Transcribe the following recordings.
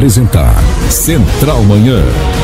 apresentar Central Manhã.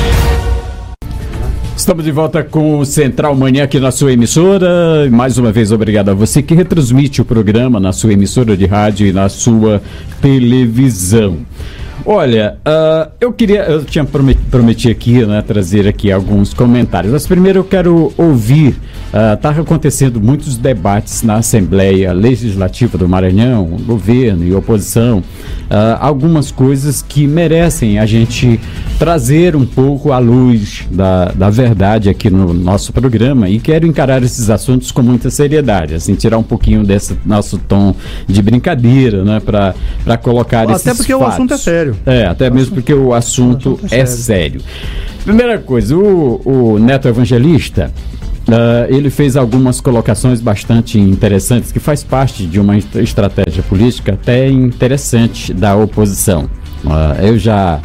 Estamos de volta com o Central Manhã aqui na sua emissora. Mais uma vez, obrigado a você que retransmite o programa na sua emissora de rádio e na sua televisão. Olha, eu tinha prometido aqui, né, trazer aqui alguns comentários. Mas primeiro eu quero ouvir, está acontecendo muitos debates na Assembleia Legislativa do Maranhão, governo e oposição, algumas coisas que merecem a gente trazer um pouco à luz da verdade aqui no nosso programa, e quero encarar esses assuntos com muita seriedade, assim, tirar um pouquinho desse nosso tom de brincadeira, né, para colocar esses fatos. Até porque o assunto é sério. Até mesmo porque o assunto é sério. Primeira coisa, o Neto Evangelista, ele fez algumas colocações bastante interessantes, que faz parte de uma estratégia política até interessante da oposição. Eu já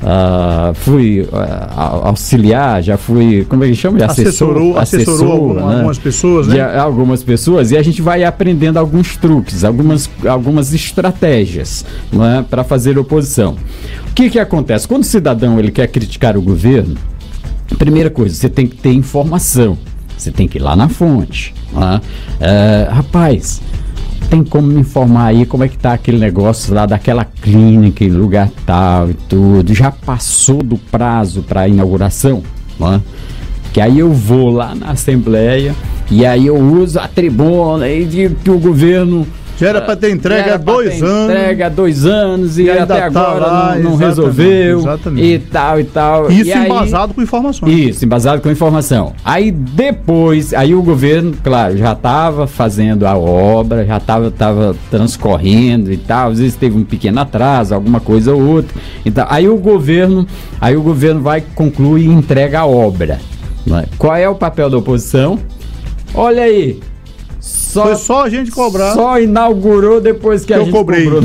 fui auxiliar, já fui, como é que chama? Assessorou algumas pessoas, né? Algumas pessoas, e a gente vai aprendendo alguns truques, algumas estratégias, né, para fazer oposição. O que acontece? Quando o cidadão ele quer criticar o governo, primeira coisa, você tem que ter informação, você tem que ir lá na fonte, né? Rapaz, tem como me informar aí como é que tá aquele negócio lá daquela clínica em lugar tal e tudo? Já passou do prazo para inauguração, né? Que aí eu vou lá na Assembleia e aí eu uso a tribuna e digo que o governo já era para ter entregue há 2 anos. Entregue há 2 anos e até agora lá, não resolveu. Exatamente. E tal. Isso embasado com informações. Isso, embasado com informação. Aí depois, o governo, claro, já estava fazendo a obra, já estava transcorrendo e tal. Às vezes teve um pequeno atraso, alguma coisa ou outra. Então, aí o governo vai concluir e entrega a obra. Qual é o papel da oposição? Olha aí. Foi só a gente cobrar. Só inaugurou depois que a gente cobrei. Cobrou.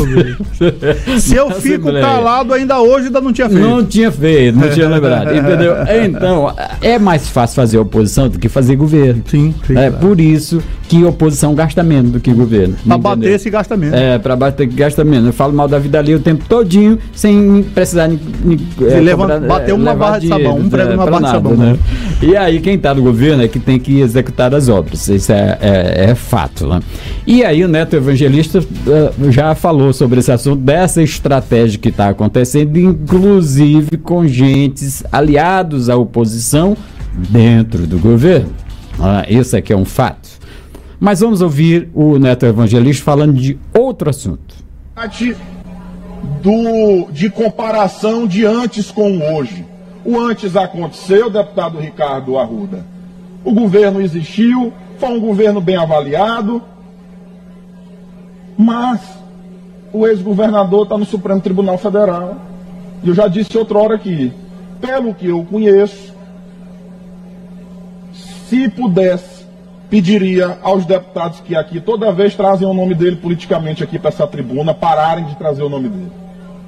Se eu fico calado ainda hoje, ainda não tinha feito. Não tinha lembrado, entendeu? Então, é mais fácil fazer oposição do que fazer governo. Sim, claro. Por isso que oposição gasta menos do que governo. Pra bater se gasta menos. Pra bater que gasta menos. Eu falo mal da vida ali o tempo todinho, sem precisar bater uma barra de sabão, um prego numa barra de sabão. Né? E aí quem tá no governo é que tem que executar as obras. Isso é fato, né? E aí o Neto Evangelista já falou sobre esse assunto, dessa estratégia que está acontecendo, inclusive com gentes aliados à oposição dentro do governo. Isso aqui é um fato. Mas vamos ouvir o Neto Evangelista falando de outro assunto. De comparação de antes com hoje. O antes aconteceu, deputado Ricardo Arruda. O governo existiu, foi um governo bem avaliado, mas o ex-governador está no Supremo Tribunal Federal. E eu já disse outra hora aqui, pelo que eu conheço, se pudesse, pediria aos deputados que aqui toda vez trazem o nome dele politicamente aqui para essa tribuna, pararem de trazer o nome dele.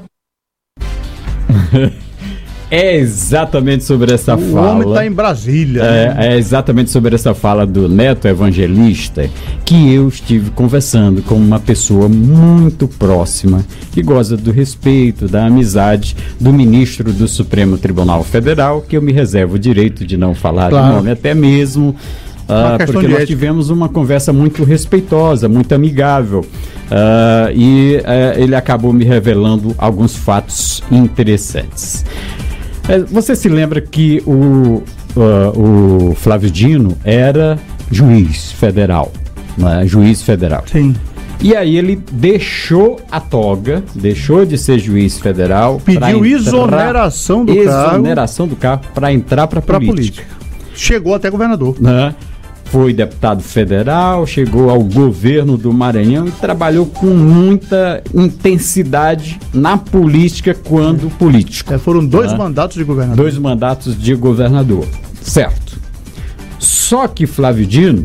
É exatamente sobre essa fala. O homem está em Brasília. É exatamente sobre essa fala do Neto Evangelista que eu estive conversando com uma pessoa muito próxima, que goza do respeito, da amizade do ministro do Supremo Tribunal Federal, que eu me reservo o direito de não falar do nome, até mesmo porque nós tivemos uma conversa muito respeitosa, muito amigável, e ele acabou me revelando alguns fatos interessantes. Você se lembra que o Flávio Dino era juiz federal, né? Juiz federal. Sim. E aí ele deixou a toga, deixou de ser juiz federal. Pediu exoneração do cargo para entrar para a política. Chegou até governador. Né? Foi deputado federal, chegou ao governo do Maranhão e trabalhou com muita intensidade na política quando político. Foram 2 mandatos de governador. 2 mandatos de governador, certo. Só que Flávio Dino,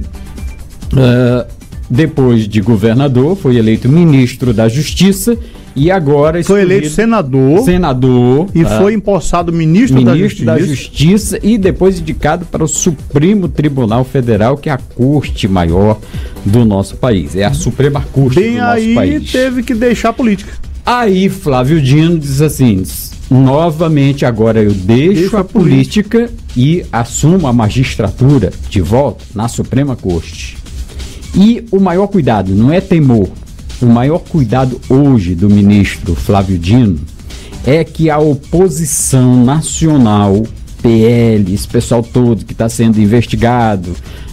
depois de governador, foi eleito ministro da Justiça e agora foi eleito senador e foi empossado ministro da Justiça e depois indicado para o Supremo Tribunal Federal, que é a corte maior do nosso país, é a Suprema Corte do nosso país. Teve que deixar a política. Aí Flávio Dino diz assim: novamente agora eu deixo a política e assumo a magistratura de volta na Suprema Corte. E o maior cuidado, não é temor, o maior cuidado hoje do ministro Flávio Dino é que a oposição nacional, PL, esse pessoal todo que está sendo investigado,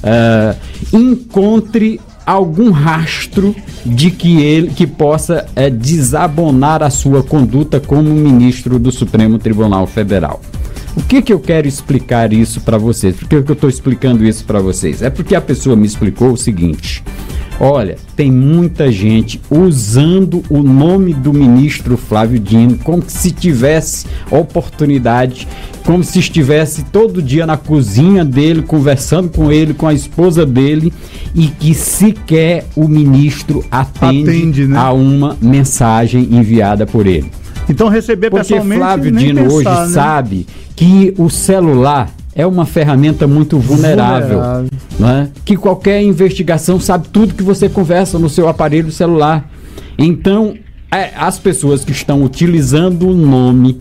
encontre algum rastro de que possa desabonar a sua conduta como ministro do Supremo Tribunal Federal. O que eu quero explicar isso para vocês? Por que eu estou explicando isso para vocês? É porque a pessoa me explicou o seguinte: olha, tem muita gente usando o nome do ministro Flávio Dino como se tivesse oportunidade, como se estivesse todo dia na cozinha dele, conversando com ele, com a esposa dele, e que sequer o ministro atende né? a uma mensagem enviada por ele. Então receber pessoalmente. Porque Flávio Dino hoje sabe que o celular é uma ferramenta muito vulnerável. Né? Que qualquer investigação sabe tudo que você conversa no seu aparelho celular. Então, as pessoas que estão utilizando o nome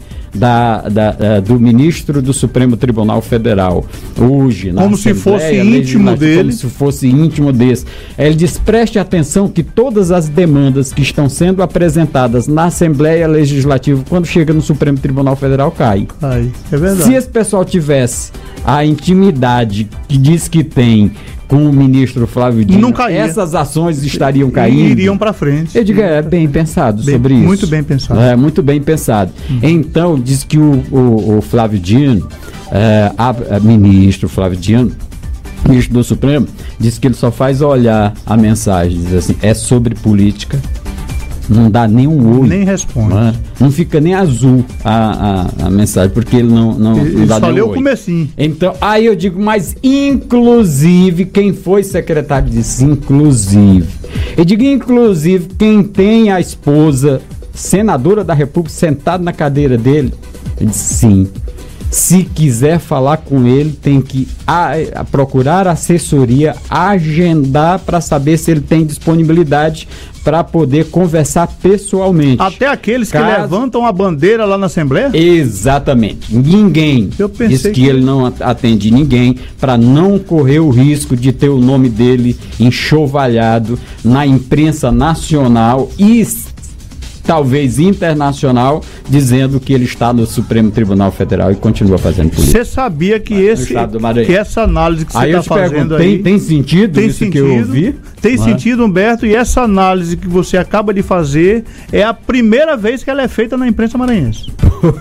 do ministro do Supremo Tribunal Federal hoje na como se fosse íntimo dele, como se fosse íntimo desse, ele diz: preste atenção que todas as demandas que estão sendo apresentadas na Assembleia Legislativa, quando chega no Supremo Tribunal Federal, cai. É verdade. Se esse pessoal tivesse a intimidade que diz que tem com o ministro Flávio Dino, essas ações estariam caindo. E iriam para frente. Eu digo, é bem pensado sobre isso. Muito bem pensado. É, muito bem pensado. Então, diz que o Flávio Dino, ministro Flávio Dino, ministro do Supremo, diz que ele só faz olhar a mensagem, diz assim, é sobre política, não dá nem um olho. Nem responde. Não fica nem azul a mensagem, porque ele não dá nem um olho. Só leu o comecinho. Então, aí eu digo, mas inclusive, quem foi secretário disse inclusive. Eu digo, inclusive, quem tem a esposa senadora da República sentada na cadeira dele, ele disse sim. Se quiser falar com ele, tem que procurar assessoria, agendar para saber se ele tem disponibilidade para poder conversar pessoalmente. Até aqueles que levantam a bandeira lá na Assembleia? Exatamente. Ninguém. Diz que ele não atende ninguém para não correr o risco de ter o nome dele enxovalhado na imprensa nacional e talvez internacional, dizendo que ele está no Supremo Tribunal Federal e continua fazendo política. Você sabia que essa análise que você está fazendo aí... Tem sentido isso que eu ouvi? Tem sentido, Humberto, e essa análise que você acaba de fazer é a primeira vez que ela é feita na imprensa maranhense.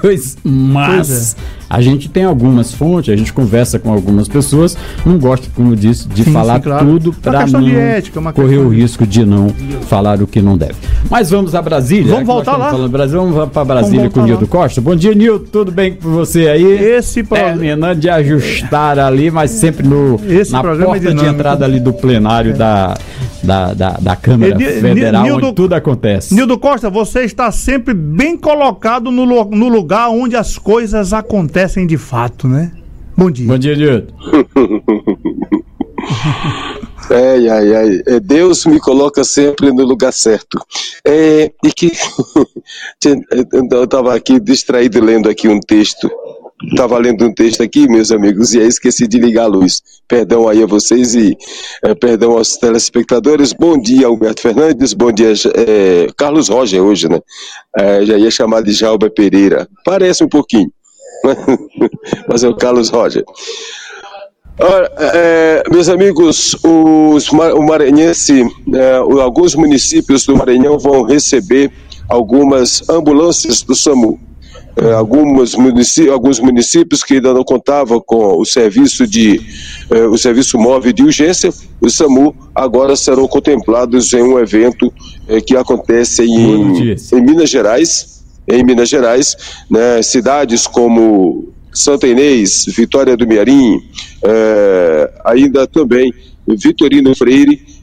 Mas a gente tem algumas fontes, a gente conversa com algumas pessoas, não gosta, como eu disse, de falar tudo para não correr o risco de não falar o que não deve. Mas vamos a Brasília. Vamos voltar lá. Vamos para Brasília com o Nildo Costa. Bom dia, Nildo, tudo bem com você aí? Terminando de ajustar ali, mas sempre na porta de entrada ali do plenário da Câmara Federal, onde tudo acontece. Nildo Costa, você está sempre bem colocado no lugar onde as coisas acontecem de fato, né? Bom dia. Bom dia, Nildo. Deus me coloca sempre no lugar certo. E que eu estava aqui distraído lendo aqui um texto. Estava lendo um texto aqui, meus amigos, e aí esqueci de ligar a luz. Perdão aí a vocês e perdão aos telespectadores. Bom dia, Humberto Fernandes. Bom dia, Carlos Roger hoje, né? Já ia chamar de Jalba Pereira. Parece um pouquinho, mas é o Carlos Roger. Ora, meus amigos, o maranhense, alguns municípios do Maranhão vão receber algumas ambulâncias do SAMU. Alguns municípios que ainda não contavam com o serviço móvel de urgência, o SAMU, agora serão contemplados em um evento que acontece em Minas Gerais. Em Minas Gerais, né, cidades como Santa Inês, Vitória do Mearim, ainda também Vitorino Freire,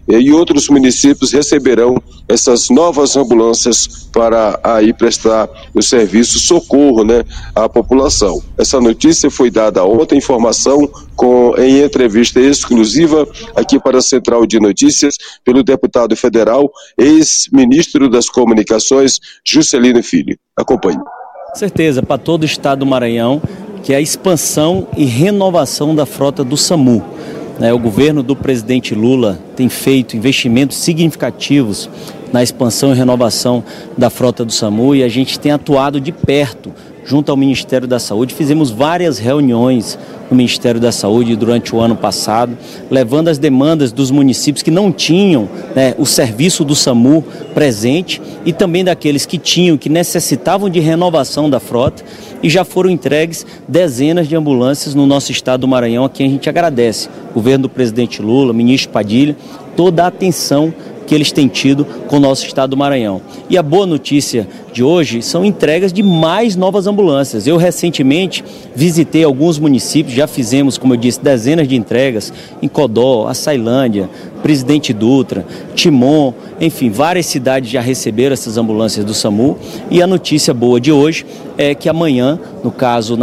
e outros municípios receberão essas novas ambulâncias para aí prestar o serviço socorro, né, à população. Essa notícia foi dada ontem, informação em entrevista exclusiva aqui para a Central de Notícias pelo deputado federal, ex-ministro das Comunicações, Juscelino Filho. Acompanhe. Certeza, para todo o estado do Maranhão, que é a expansão e renovação da frota do SAMU. O governo do presidente Lula tem feito investimentos significativos na expansão e renovação da frota do SAMU e a gente tem atuado de perto junto ao Ministério da Saúde. Fizemos várias reuniões no Ministério da Saúde durante o ano passado, levando as demandas dos municípios que não tinham, o serviço do SAMU presente e também daqueles que tinham, que necessitavam de renovação da frota, e já foram entregues dezenas de ambulâncias no nosso estado do Maranhão, a quem a gente agradece. O governo do presidente Lula, ministro Padilha, toda a atenção que eles têm tido com o nosso estado do Maranhão. E a boa notícia de hoje são entregas de mais novas ambulâncias. Eu recentemente visitei alguns municípios, já fizemos, como eu disse, dezenas de entregas em Codó, Açailândia, Presidente Dutra, Timon, enfim, várias cidades já receberam essas ambulâncias do SAMU. E a notícia boa de hoje é que amanhã, no caso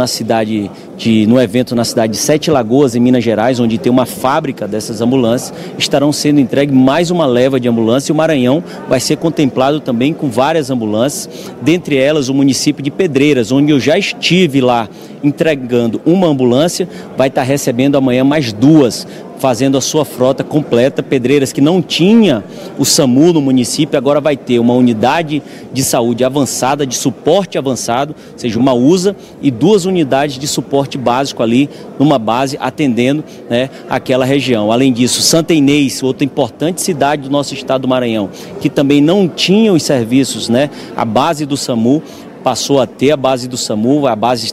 no evento na cidade de Sete Lagoas, em Minas Gerais, onde tem uma fábrica dessas ambulâncias, estarão sendo entregue mais uma leva de ambulância, e o Maranhão vai ser contemplado também com várias ambulâncias, dentre elas o município de Pedreiras, onde eu já estive lá entregando uma ambulância, vai estar recebendo amanhã mais duas, fazendo a sua frota completa. Pedreiras, que não tinha o SAMU no município, agora vai ter uma unidade de saúde avançada, de suporte avançado, ou seja, uma USA, e 2 unidades de suporte básico ali numa base atendendo, aquela região. Além disso, Santa Inês, outra importante cidade do nosso estado do Maranhão, que também não tinha os serviços, a base do SAMU, passou a ter a base do SAMU. A base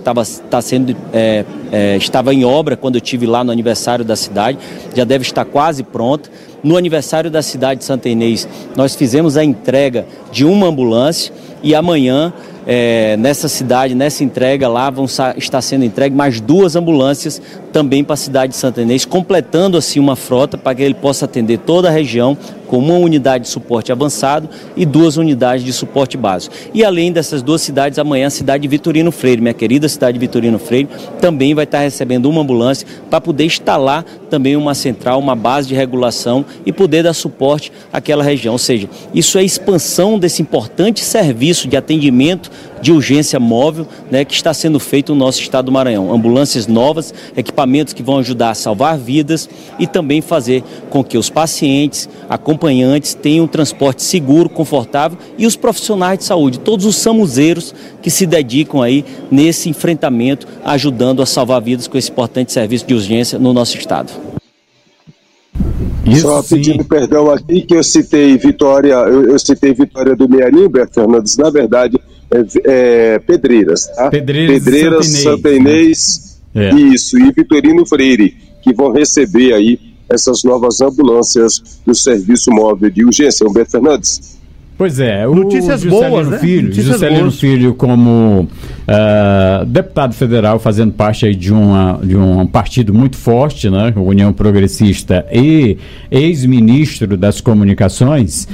estava em obra quando eu estive lá no aniversário da cidade, já deve estar quase pronta. No aniversário da cidade de Santa Inês, nós fizemos a entrega de uma ambulância e amanhã, nessa cidade, nessa entrega lá, vão estar sendo entregue mais 2 ambulâncias também para a cidade de Santa Inês, completando assim uma frota para que ele possa atender toda a região com uma unidade de suporte avançado e 2 unidades de suporte básico. E além dessas 2 cidades, amanhã a cidade de Vitorino Freire, minha querida cidade de Vitorino Freire, também vai estar recebendo uma ambulância para poder instalar também uma central, uma base de regulação e poder dar suporte àquela região. Ou seja, isso é expansão desse importante serviço de atendimento de urgência móvel, que está sendo feito no nosso estado do Maranhão. Ambulâncias novas, equipamentos que vão ajudar a salvar vidas e também fazer com que os pacientes, acompanhantes, tenham um transporte seguro, confortável, e os profissionais de saúde, todos os SAMUzeiros que se dedicam aí nesse enfrentamento, ajudando a salvar vidas com esse importante serviço de urgência no nosso estado. Isso, só pedindo perdão aqui que eu citei Vitória, eu citei Vitória do Mearim, Humberto Fernandes, na verdade Pedreiras, tá? Pedreiras, Santa Inês, isso, e Vitorino Freire, que vão receber aí essas novas ambulâncias do Serviço Móvel de Urgência. Humberto Fernandes. Pois é, notícias boas, né? Juscelino Filho, como deputado federal, fazendo parte aí de um partido muito forte, União Progressista, e ex-ministro das Comunicações,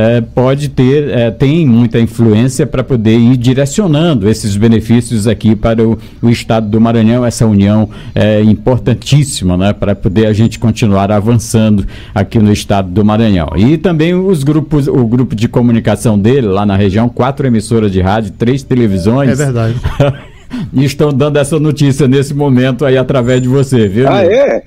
tem muita influência para poder ir direcionando esses benefícios aqui para o estado do Maranhão. Essa união é importantíssima, para poder a gente continuar avançando aqui no estado do Maranhão. E também o grupo de comunicação dele lá na região, 4 emissoras de rádio, 3 televisões. É verdade. E estão dando essa notícia nesse momento aí através de você, viu? Ah, é?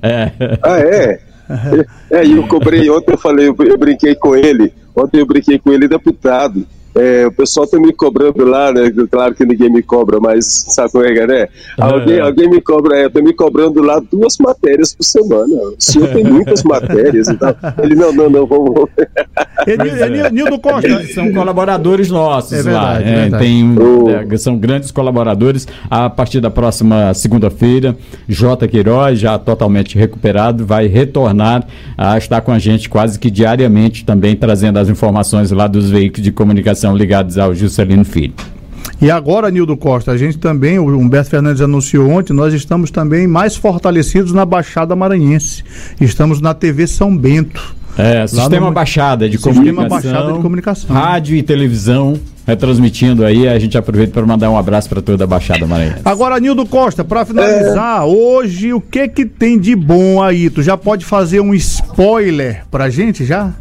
E eu cobrei ontem, eu brinquei com ele, deputado. O pessoal tá me cobrando lá, Claro que ninguém me cobra, mas sabe como é que é, né? Alguém me cobra, tá me cobrando lá 2 matérias por semana. O senhor tem muitas matérias e tal. Ele, não, vamos. Nildo Costa. Eles são colaboradores nossos lá. São grandes colaboradores. A partir da próxima segunda-feira, J. Queiroz, já totalmente recuperado, vai retornar a estar com a gente quase que diariamente, também trazendo as informações lá dos veículos de comunicação ligados ao Juscelino Filho. E agora, Nildo Costa, a gente também, o Humberto Fernandes anunciou ontem, nós estamos também mais fortalecidos na Baixada Maranhense. Estamos na TV São Bento. Sistema Baixada de Comunicação, rádio e televisão, retransmitindo aí. A gente aproveita para mandar um abraço para toda a Baixada Maranhense. Agora, Nildo Costa, para finalizar, hoje o que tem de bom aí? Tu já pode fazer um spoiler pra gente já?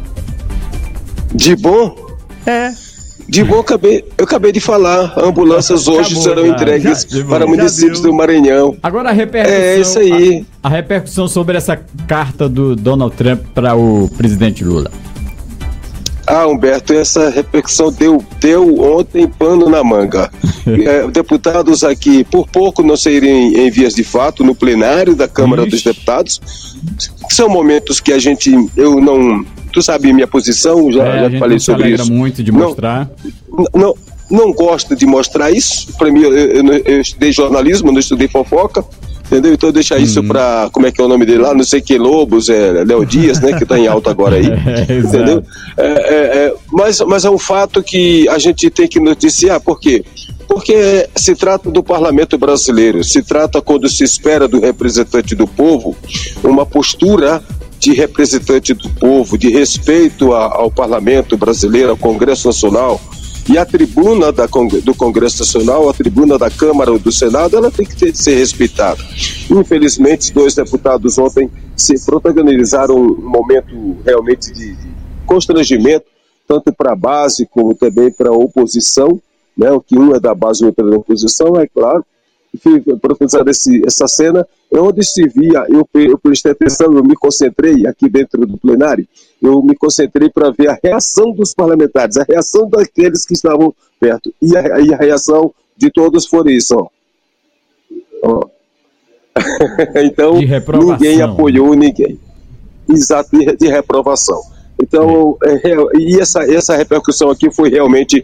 De bom? De bom, eu acabei de falar. Ambulâncias hoje serão entregues para municípios do Maranhão. Agora a repercussão. É isso aí. A repercussão sobre essa carta do Donald Trump para o presidente Lula. Humberto, essa repercussão deu ontem pano na manga. Deputados aqui, por pouco não seriam em vias de fato no plenário da Câmara dos Deputados. São momentos que tu sabe minha posição, já falei sobre isso. Muito de mostrar. Não gosto de mostrar isso. Para mim, eu estudei jornalismo, não estudei fofoca. Entendeu? Então deixa isso pra, como é que é o nome dele lá, não sei que Lobos, Léo Dias, né, que tá em alta agora aí, entendeu? Mas é um fato que a gente tem que noticiar, por quê? Porque se trata do parlamento brasileiro, se trata quando se espera do representante do povo uma postura de representante do povo, de respeito ao parlamento brasileiro, ao Congresso Nacional. E a tribuna do Congresso Nacional, a tribuna da Câmara ou do Senado, ela tem que ser respeitada. Infelizmente, 2 deputados ontem se protagonizaram um momento realmente de constrangimento, tanto para a base como também para a oposição, né? O que um é da base e o outro é da oposição, é claro. Professor, essa cena, onde se via, eu prestei atenção, eu me concentrei aqui dentro do plenário, eu me concentrei para ver a reação dos parlamentares, a reação daqueles que estavam perto, e a reação de todos foi isso, ó. Então, ninguém apoiou ninguém. Exato, de reprovação. Então, e essa repercussão aqui foi realmente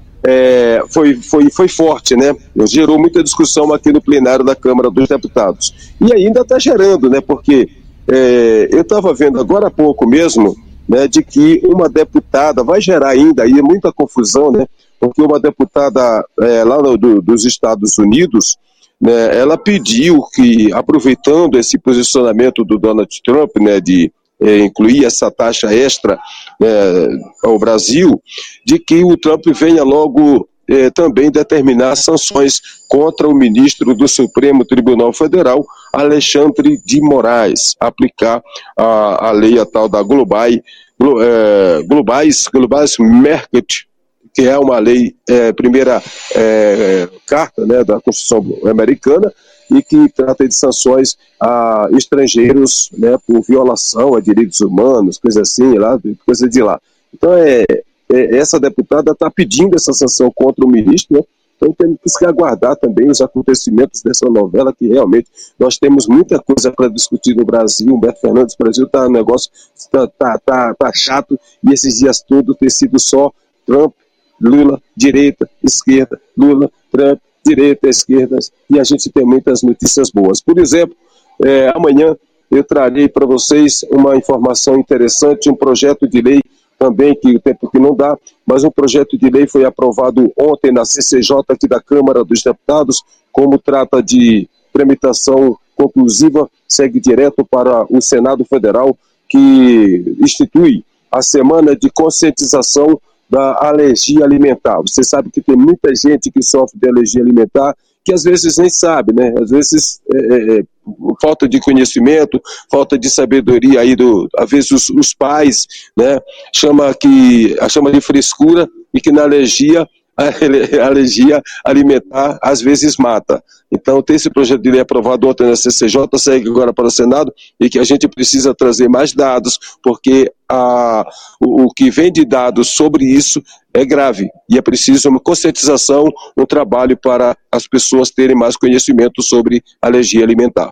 foi forte, né? Gerou muita discussão aqui no plenário da Câmara dos Deputados. E ainda está gerando, né? Porque eu estava vendo agora há pouco mesmo, né, de que uma deputada vai gerar ainda aí muita confusão, né? Porque uma deputada lá dos Estados Unidos, né, ela pediu que, aproveitando esse posicionamento do Donald Trump, né, de incluir essa taxa extra ao Brasil, de que o Trump venha logo também determinar sanções contra o ministro do Supremo Tribunal Federal, Alexandre de Moraes, aplicar a lei a tal da Globais Mercant, que é uma lei, primeira carta, né, da Constituição americana, e que trata de sanções a estrangeiros, né, por violação a direitos humanos, coisa assim, coisa de lá. Então, essa deputada está pedindo essa sanção contra o ministro, né? Então temos que aguardar também os acontecimentos dessa novela, que realmente nós temos muita coisa para discutir no Brasil. Humberto Fernandes, o Brasil está um negócio, tá chato, e esses dias todos tem sido só Trump, Lula, direita, esquerda, Lula, Trump, direita, esquerda, e a gente tem muitas notícias boas. Por exemplo, amanhã eu trarei para vocês uma informação interessante, um projeto de lei também, que o tempo que não dá, mas um projeto de lei foi aprovado ontem na CCJ aqui da Câmara dos Deputados, como trata de tramitação conclusiva, segue direto para o Senado Federal, que institui a Semana de Conscientização da Alergia Alimentar. Você sabe que tem muita gente que sofre de alergia alimentar, que às vezes nem sabe, né? Às vezes falta de conhecimento, falta de sabedoria aí às vezes os pais, né? Chama de frescura, e que na alergia, a alergia alimentar às vezes mata. Então tem esse projeto de lei aprovado ontem na CCJ, segue agora para o Senado, e que a gente precisa trazer mais dados, porque o que vem de dados sobre isso é grave, e é preciso uma conscientização, um trabalho para as pessoas terem mais conhecimento sobre alergia alimentar.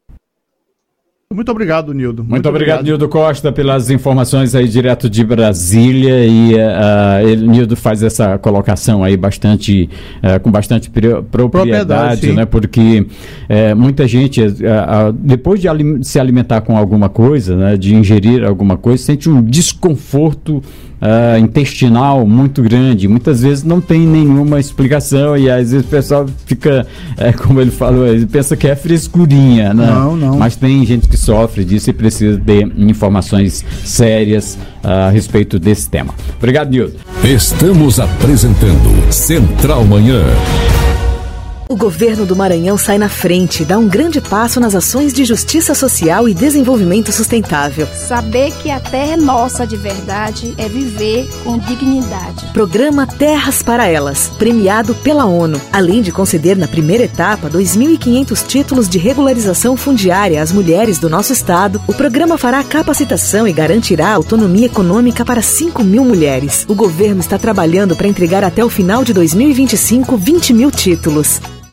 Muito obrigado, Nildo. Muito obrigado, Nildo Costa, pelas informações aí direto de Brasília. E Nildo faz essa colocação aí com bastante propriedade, né? Porque muita gente, depois de se alimentar com alguma coisa, né, de ingerir alguma coisa, sente um desconforto intestinal muito grande. Muitas vezes não tem nenhuma explicação, e às vezes o pessoal fica, como ele falou, ele pensa que é frescurinha, né? Não. Mas tem gente que sofre disso e precisa de informações sérias a respeito desse tema. Obrigado, Nilton. Estamos apresentando Central Manhã. O governo do Maranhão sai na frente e dá um grande passo nas ações de justiça social e desenvolvimento sustentável. Saber que a terra é nossa de verdade é viver com dignidade. Programa Terras para Elas, premiado pela ONU. Além de conceder na primeira etapa 2.500 títulos de regularização fundiária às mulheres do nosso estado, o programa fará capacitação e garantirá autonomia econômica para 5.000 mulheres. O governo está trabalhando para entregar até o final de 2025 20.000 títulos.